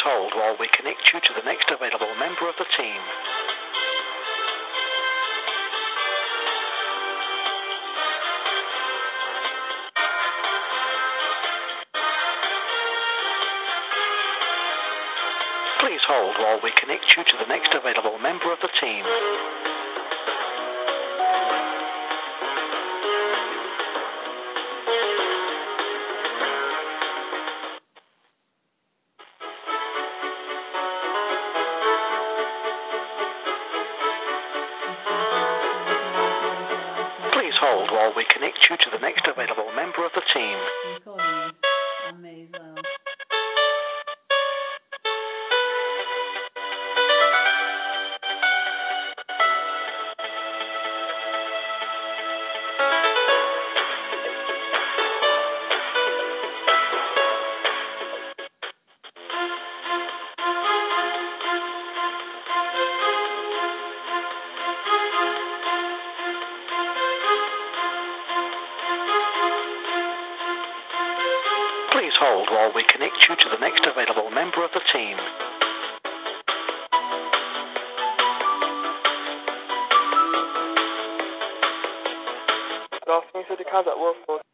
hold while we connect you to the next available member of the team. Please hold while we connect you to the next available member of the team. Please hold while we connect you to the next available member of the team. I'm recording this, and me as well. Please hold while we connect you to the next available member of the team. Good afternoon, so the cars at Wolford.